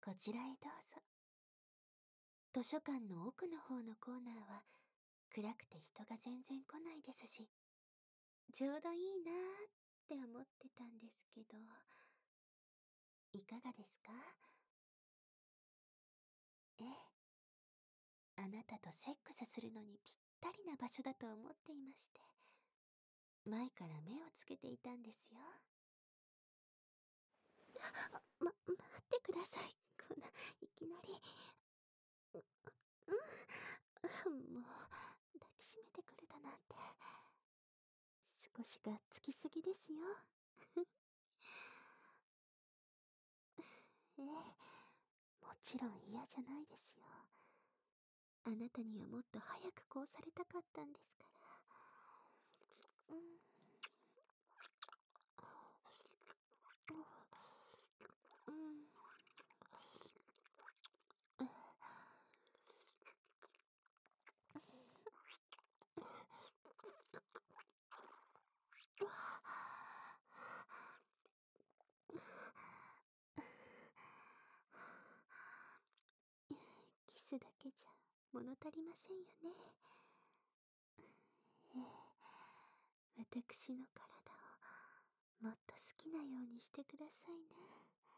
こちらへどうぞ。図書館の奥の方のコーナーは暗くて人が全然来ないですし、ちょうどいいなーって思ってたんですけど、いかがですか？ええ、あなたとセックスするのにぴったりな場所だと思っていまして、前から目をつけていたんですよ。待ってください。こんな、いきなり。もう、抱きしめてくれたなんて。少しがっつきすぎですよ。ええ、もちろん嫌じゃないですよ。あなたにはもっと早くこうされたかったんですから。うん。うん。キスだけじゃ物足りませんよね。ええ、私の体をもっと好きなようにしてくださいね。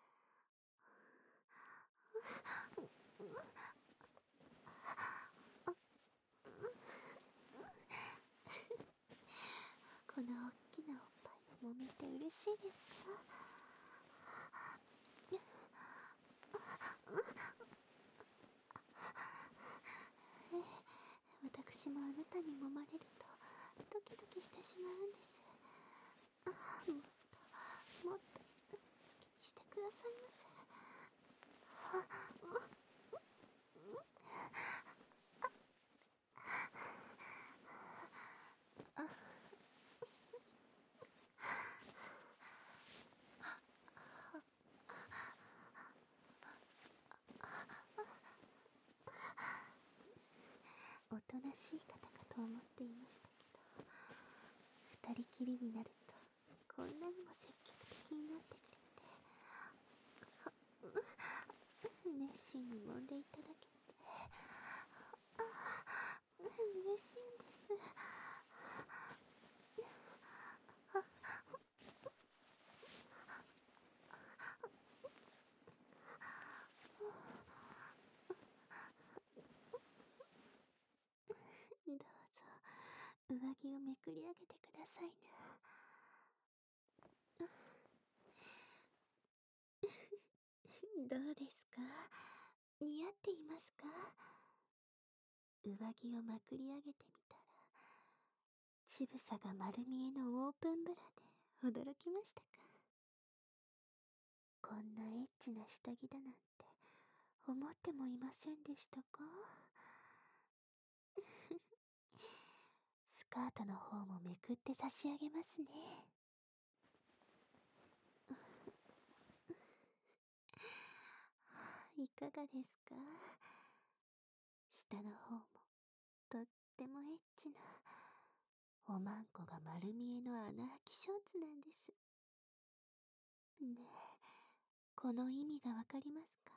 この大きなおっぱいを揉めて嬉しいですか？ええ、私もあなたに揉まれるとドキドキしてしまうんです。もっと好きにしてくださいませ。おとなしい方かと思っていましたけど、二人きりになるとこんなにも積極的になってくれて、熱心に揉んでいただけて嬉しいんです。どうぞ上着をめくり上げてくださいな。どうですか？似合っていますか？上着をまくり上げてみたら、乳房が丸見えのオープンブラで驚きましたか？こんなエッチな下着だなんて思ってもいませんでしたか？スカートの方もめくって差し上げますね。いかがですか？下の方もとってもエッチなおまんこが丸見えの穴あきショーツなんです。ねえ、この意味がわかりますか？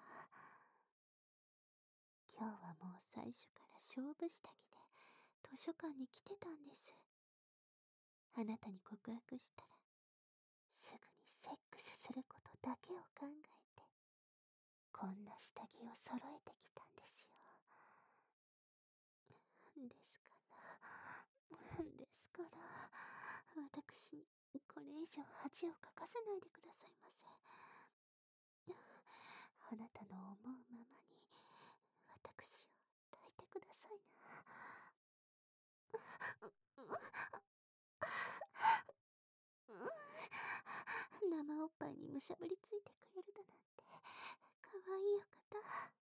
今日はもう最初から勝負下着で図書館に来てたんです。あなたに告白したらすぐにセックスすることだけを考えて、こんな下着を揃えてきたんですよ。ですから私にこれ以上恥をかかせないでくださいませ。あなたの思うままに私を抱いてくださいな。生おっぱいにむしゃぶりついてくれるだなんてかわいいお方。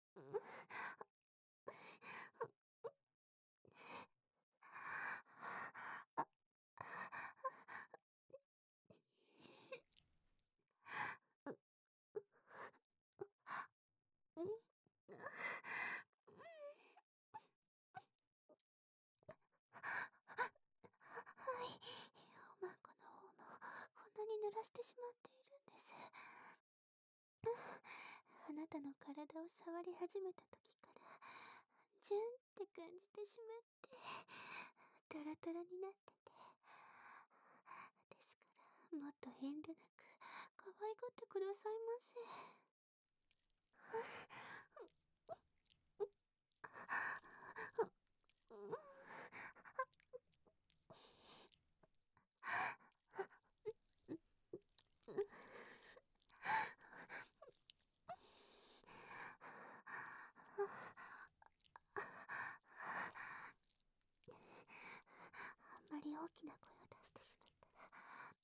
はい、おまんこの方もこんなに濡らしてしまっているんです。 あなたの体を触り始めた時からジュンって感じてしまって、トロトロになってて、ですからもっと遠慮なく可愛がってくださいませ。あんまり大きな声を出してしまったら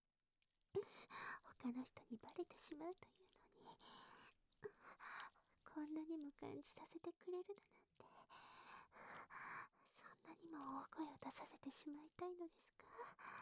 他の人にバレてしまうというのに、こんなにも感じさせてくれるだなんて、そんなにも大声を出させてしまいたいのですか？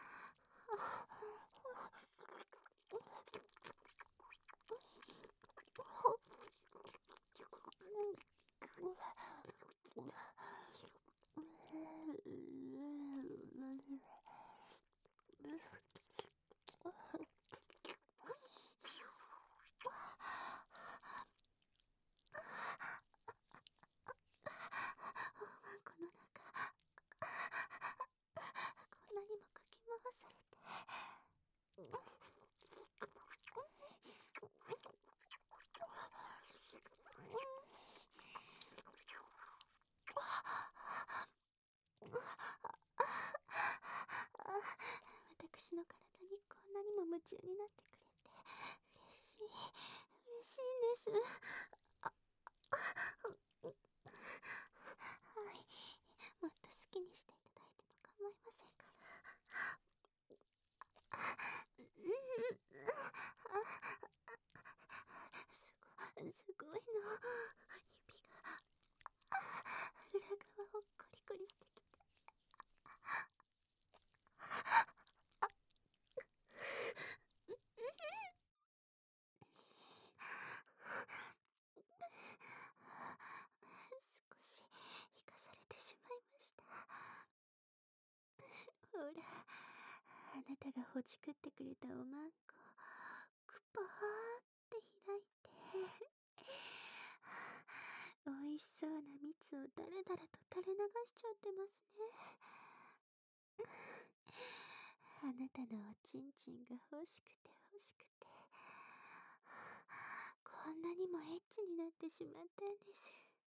この中、こんなにもかき回されて。私の体にこんなにも夢中になってくれて嬉しいんです。はい、もっと好きにしていただいても構いませんから。すごいの。指が裏側をコリコリしてきて。少し引かされてしまいました。ほら、あなたがほじくってくれたおまんこ、くぱーって開いて、美味しそうな蜜をだらだらと垂れ流しちゃってますね。あなたのおちんちんが欲しくて欲しくて、こんなにもエッチになってしまったんです。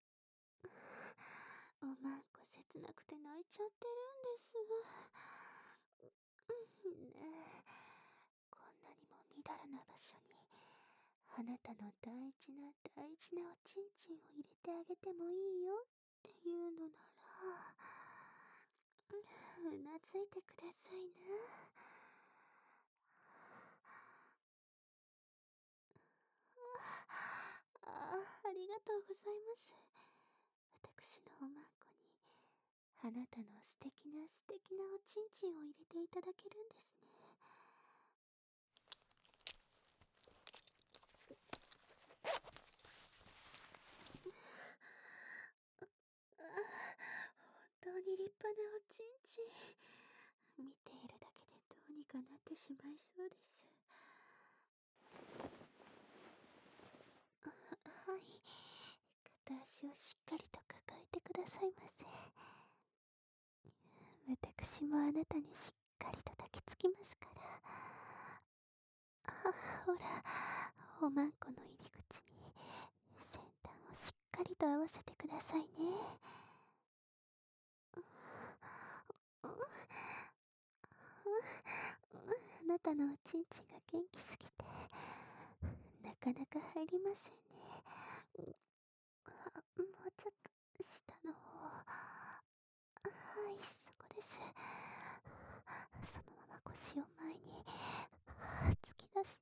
おまんこ切なくて泣いちゃってるんです。ねえ、こんなにもみだらな場所にあなたの大事な大事なおちんちんを入れてあげてもいいよっていうのなら、うなずいてくださいな。ありがとうございます。私のおまんこにあなたの素敵な素敵なおちんちんを入れていただけるんですね。本当に立派なおちんちん。見ているだけでどうにかなってしまいそうです。はい。片足をしっかりと抱えてくださいませ。私もあなたにしっかりと抱きつきますから。ほら、おまんこの入り口に先端をしっかりと合わせてくださいね。あなたのおちんちんが元気すぎてなかなか入りませんね。もうちょっと下の方。はい、そこです。そのまま腰を前に突き出して、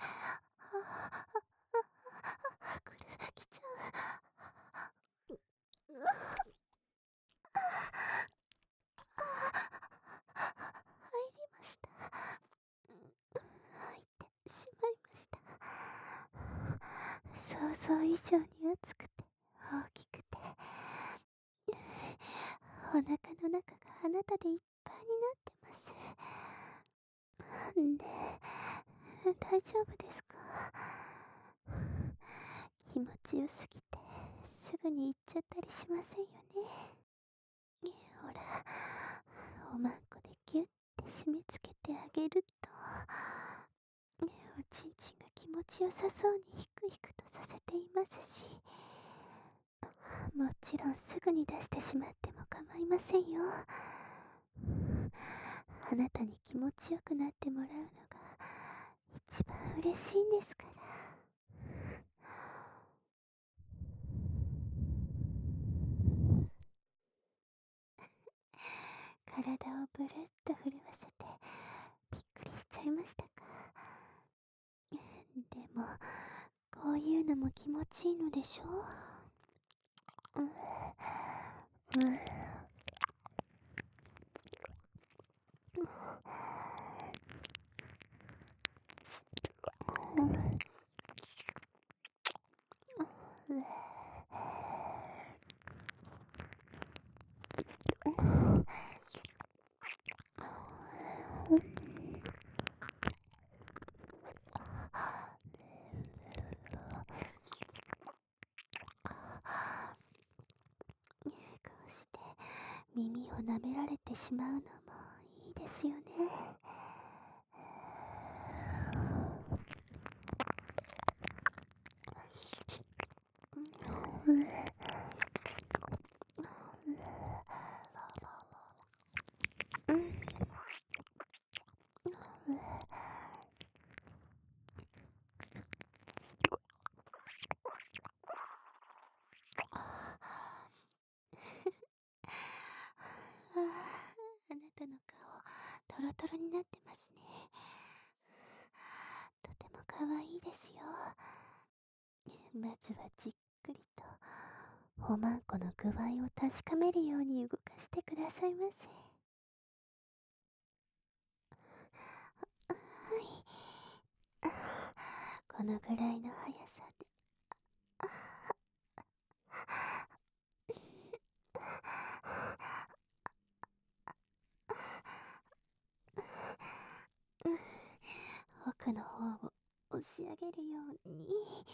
来ちゃう。入りました。入ってしまいました。想像以上に熱くて大きくて、お腹の中があなたでいっぱいになってます。で、大丈夫ですか？ 気持ちよすぎてすぐに行っちゃったりしませんよね。ほら、おまんこでギュッて締め付けてあげると、おちんちんが気持ちよさそうにヒクヒクとさせていますし、もちろんすぐに出してしまっても構いませんよ。あなたに気持ちよくなってもらうのが一番嬉しいんですから。体をブルッと震わせてびっくりしちゃいましたか。でもこういうのも気持ちいいのでしょう。こうして耳を舐められてしまうのもいいですよね。あなたの顔トロトロになってますね。とても可愛いですよ。まずはじっくりとおまんこの具合を確かめるように動かしてくださいませ。はい、このぐらいの速さで。奥の方を押し上げるように。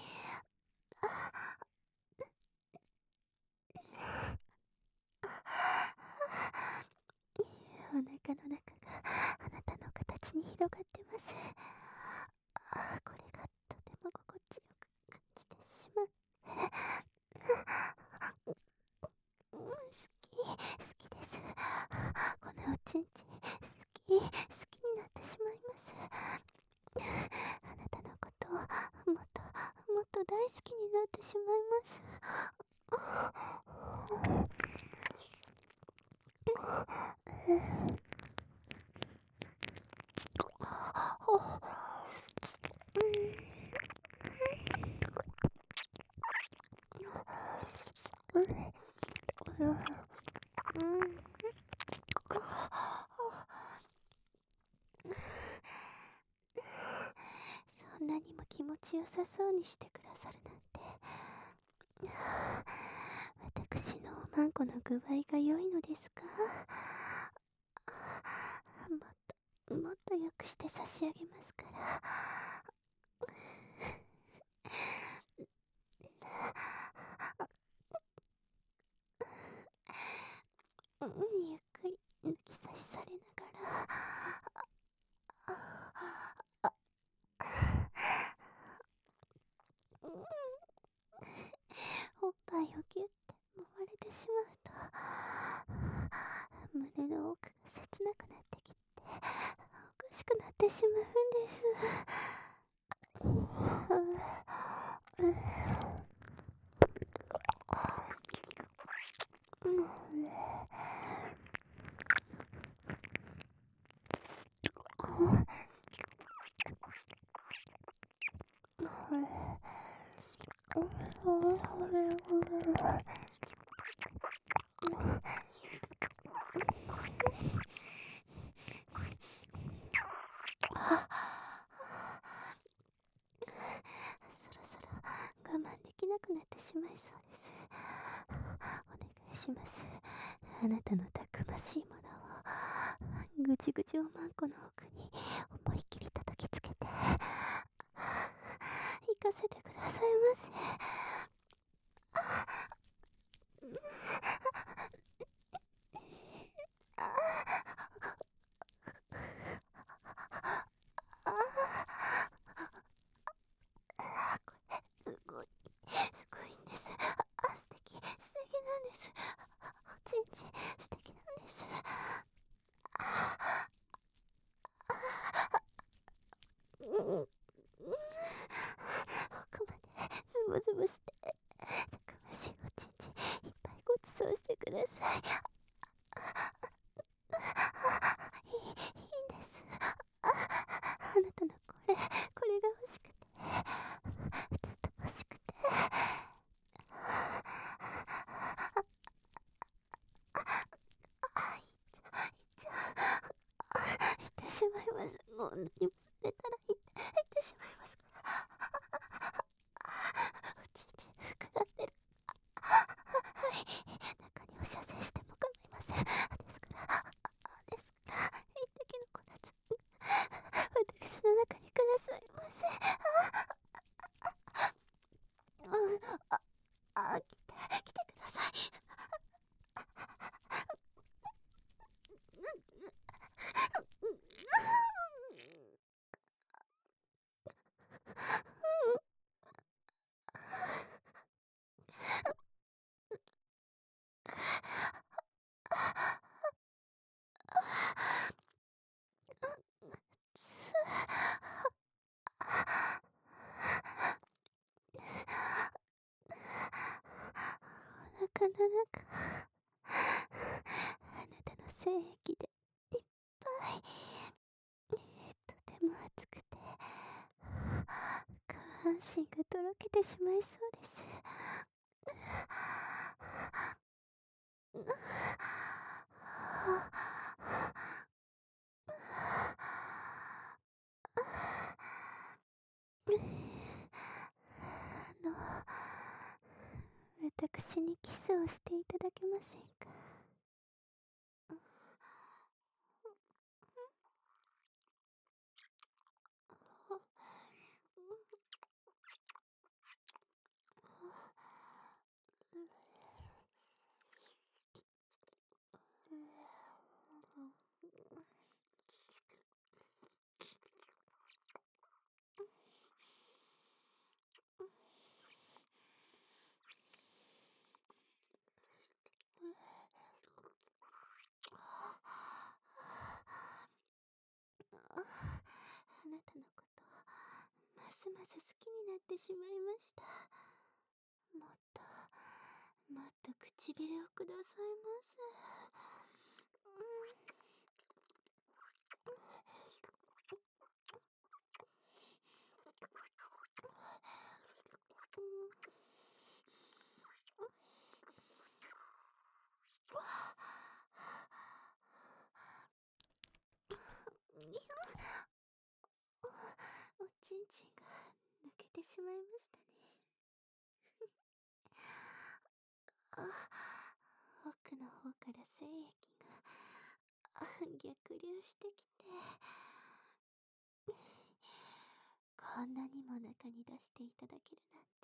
お腹の中があなたの形に広がってます。これがとても心地よく感じてしまう。好きです。このおちんちん好きになってしまいます。あなたのことをもっと大好きになってしまいます。そんなにも気持ちよさそうにしてくださるなんて。私のおまんこの具合が良いのですか。もっと良くして差し上げますから。ゆっくり抜き差しされながら、おっぱいをギュッて揉まれてしまうと、胸の奥が切なくなってきておかしくなってしまうんです。そろそろ我慢できなくなってしまいそうです。お願いします。あなたのたくましいものをぐちぐちおまんこの奥に思いっきり叩きつけて、 行かせてくださいませ。すごい、すごいんです。素敵、素敵なんです。おちんちん、素敵なんです。奥までズブズブして、たくましいおちんちん、いっぱいごちそうしてください。いいんです。あなたのこれが欲しくて、ずっと欲しくて。行ってしまいます。もう何もされたら行ってしまいますから。おちんちん膨らんでる。はい。中にお射精しても構いません。ですから、一滴のこらず、私の中にくださいませ。来てください。お腹の中、あなたの精液でいっぱい。とても熱くて、下半身がとろけてしまいそうです。私にキスをしていただけませんか？あなたのこと、ますます好きになってしまいました。もっと、もっと唇をくださいませ。おちんちんが抜けてしまいましたね。奥の方から精液が逆流してきて、こんなにも中に出していただけるなんて。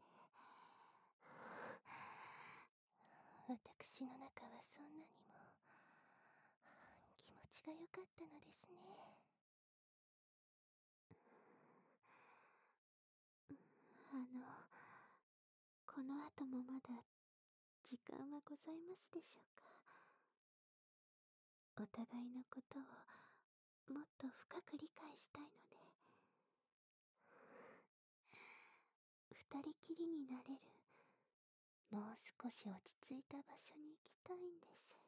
私の中はそんなにも気持ちが良かったのですね。この後もまだ時間はございますでしょうか？お互いのことをもっと深く理解したいので、二人きりになれる、もう少し落ち着いた場所に行きたいんです。